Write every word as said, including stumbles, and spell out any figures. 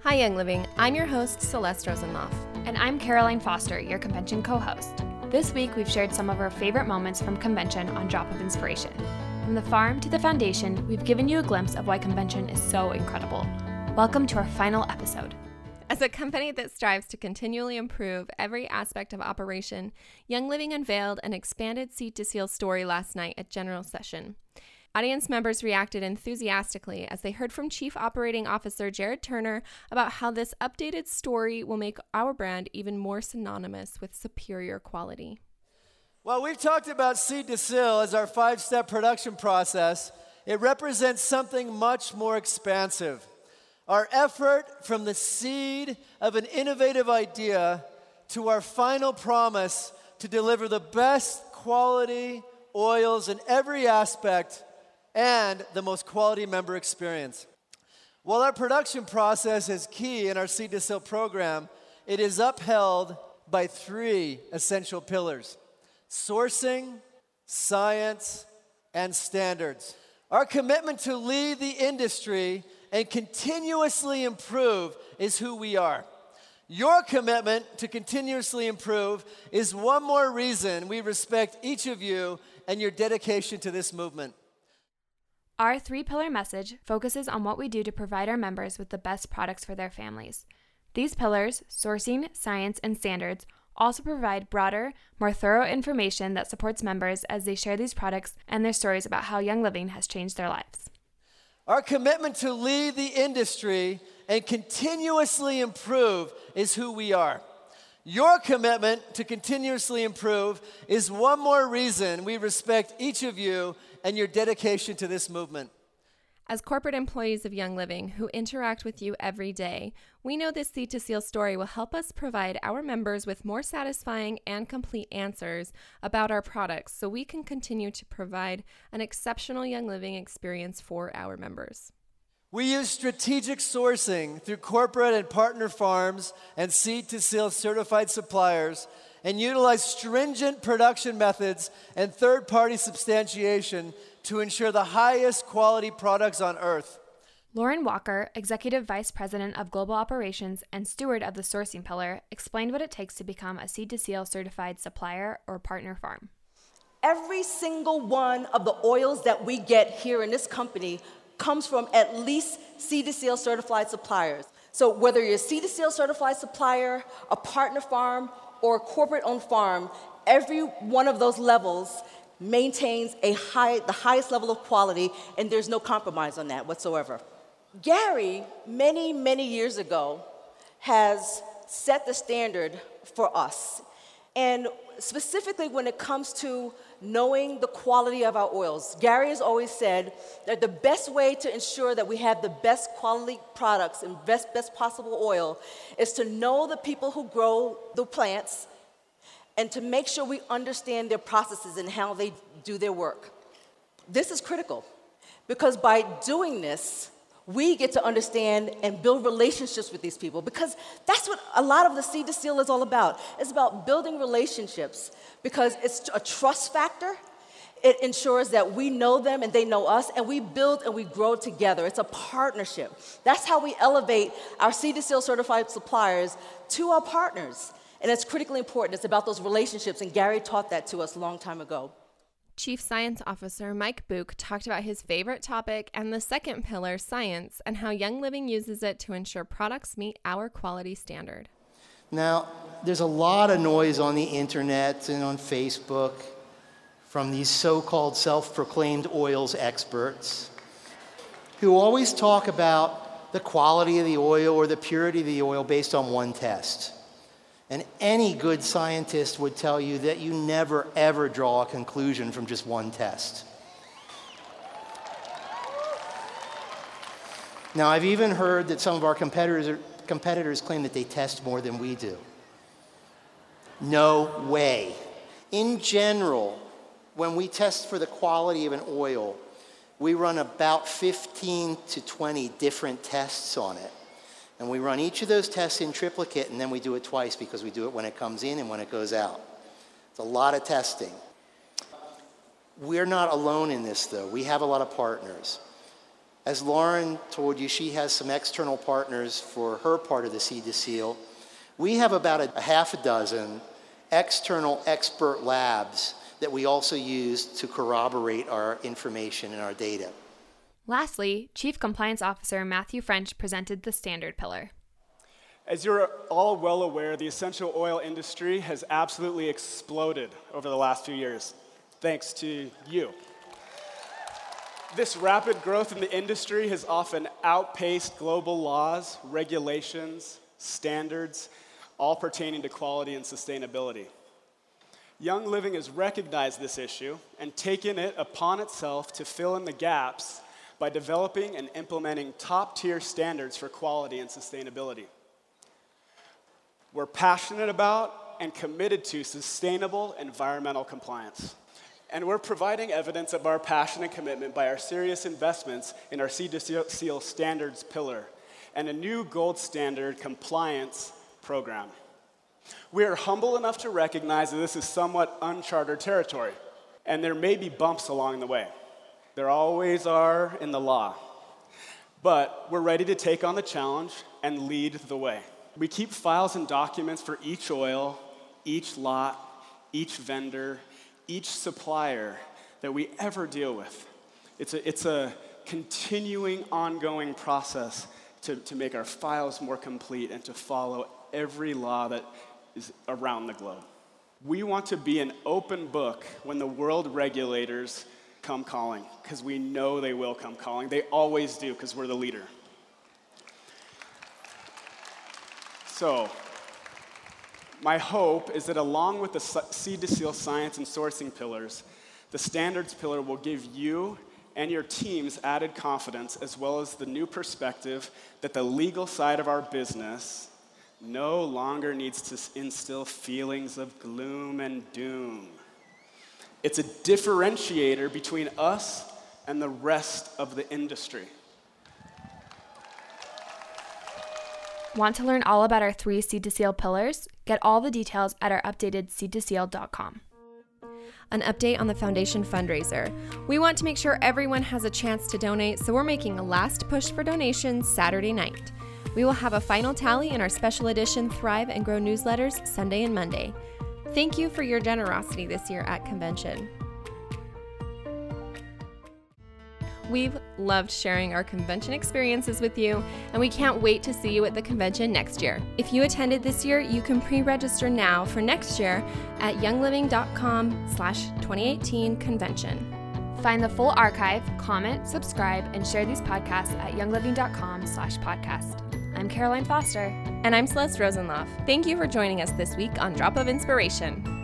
Hi, Young Living. I'm your host, Celeste Rosenloff. And I'm Caroline Foster, your convention co-host. This week, we've shared some of our favorite moments from convention on Drop of Inspiration. From the farm to the foundation, we've given you a glimpse of why convention is so incredible. Welcome to our final episode. As a company that strives to continually improve every aspect of operation, Young Living unveiled an expanded Seed to Seal story last night at General Session. Audience members reacted enthusiastically as they heard from Chief Operating Officer Jared Turner about how this updated story will make our brand even more synonymous with superior quality. Well, we've talked about Seed to Seal as our five-step production process. It represents something much more expansive. Our effort from the seed of an innovative idea to our final promise to deliver the best quality oils in every aspect and the most quality member experience. While our production process is key in our Seed to Seal program, it is upheld by three essential pillars: sourcing, science, and standards. Our commitment to lead the industry and continuously improve is who we are. Your commitment to continuously improve is one more reason we respect each of you and your dedication to this movement. Our three-pillar message focuses on what we do to provide our members with the best products for their families. These pillars, sourcing, science, and standards, also provide broader, more thorough information that supports members as they share these products and their stories about how Young Living has changed their lives. Our commitment to lead the industry and continuously improve is who we are. Your commitment to continuously improve is one more reason we respect each of you and your dedication to this movement. As corporate employees of Young Living who interact with you every day, we know this Seed to Seal story will help us provide our members with more satisfying and complete answers about our products so we can continue to provide an exceptional Young Living experience for our members. We use strategic sourcing through corporate and partner farms and Seed to Seal certified suppliers, and utilize stringent production methods and third-party substantiation to ensure the highest quality products on earth. Lauren Walker, Executive Vice President of Global Operations and Steward of the Sourcing Pillar, explained what it takes to become a Seed to Seal certified supplier or partner farm. Every single one of the oils that we get here in this company comes from at least Seed to Seal certified suppliers. So whether you're a Seed to Seal certified supplier, a partner farm, or a corporate-owned farm, every one of those levels maintains a high, the highest level of quality, and there's no compromise on that whatsoever. Gary, many, many years ago, has set the standard for us. And specifically when it comes to knowing the quality of our oils, Gary has always said that the best way to ensure that we have the best quality products and best, best possible oil is to know the people who grow the plants and to make sure we understand their processes and how they do their work. This is critical because by doing this, we get to understand and build relationships with these people, because that's what a lot of the Seed to Seal is all about. It's about building relationships because it's a trust factor. It ensures that we know them and they know us, and we build and we grow together. It's a partnership. That's how we elevate our Seed to Seal certified suppliers to our partners. And it's critically important. It's about those relationships, and Gary taught that to us a long time ago. Chief Science Officer Mike Book talked about his favorite topic and the second pillar, science, and how Young Living uses it to ensure products meet our quality standard. Now, there's a lot of noise on the internet and on Facebook from these so-called self-proclaimed oils experts who always talk about the quality of the oil or the purity of the oil based on one test. And any good scientist would tell you that you never, ever draw a conclusion from just one test. Now, I've even heard that some of our competitors, are, competitors claim that they test more than we do. No way. In general, when we test for the quality of an oil, we run about fifteen to twenty different tests on it. And we run each of those tests in triplicate, and then we do it twice because we do it when it comes in and when it goes out. It's a lot of testing. We're not alone in this, though. We have a lot of partners. As Lauren told you, she has some external partners for her part of the Seed to Seal. We have about a, a half a dozen external expert labs that we also use to corroborate our information and our data. Lastly, Chief Compliance Officer Matthew French presented the standard pillar. As you're all well aware, the essential oil industry has absolutely exploded over the last few years, thanks to you. This rapid growth in the industry has often outpaced global laws, regulations, standards, all pertaining to quality and sustainability. Young Living has recognized this issue and taken it upon itself to fill in the gaps by developing and implementing top-tier standards for quality and sustainability. We're passionate about and committed to sustainable environmental compliance. And we're providing evidence of our passion and commitment by our serious investments in our Seed to Seal standards pillar and a new gold standard compliance program. We are humble enough to recognize that this is somewhat uncharted territory, and there may be bumps along the way. There always are in the law. But we're ready to take on the challenge and lead the way. We keep files and documents for each oil, each lot, each vendor, each supplier that we ever deal with. It's a, it's a continuing, ongoing process to, to make our files more complete and to follow every law that is around the globe. We want to be an open book when the world regulators come calling, because we know they will come calling. They always do, because we're the leader. So, my hope is that along with the Seed to Seal science and sourcing pillars, the standards pillar will give you and your teams added confidence, as well as the new perspective that the legal side of our business no longer needs to instill feelings of gloom and doom. It's a differentiator between us and the rest of the industry. Want to learn all about our three Seed to Seal pillars? Get all the details at our updated seed to seal dot com. An update on the foundation fundraiser. We want to make sure everyone has a chance to donate, so we're making a last push for donations Saturday night. We will have a final tally in our special edition Thrive and Grow newsletters Sunday and Monday. Thank you for your generosity this year at convention. We've loved sharing our convention experiences with you, and we can't wait to see you at the convention next year. If you attended this year, you can pre-register now for next year at young living dot com slash twenty eighteen convention. Find the full archive, comment, subscribe, and share these podcasts at young living dot com slash podcast. I'm Caroline Foster. And I'm Celeste Rosenloff. Thank you for joining us this week on Drop of Inspiration.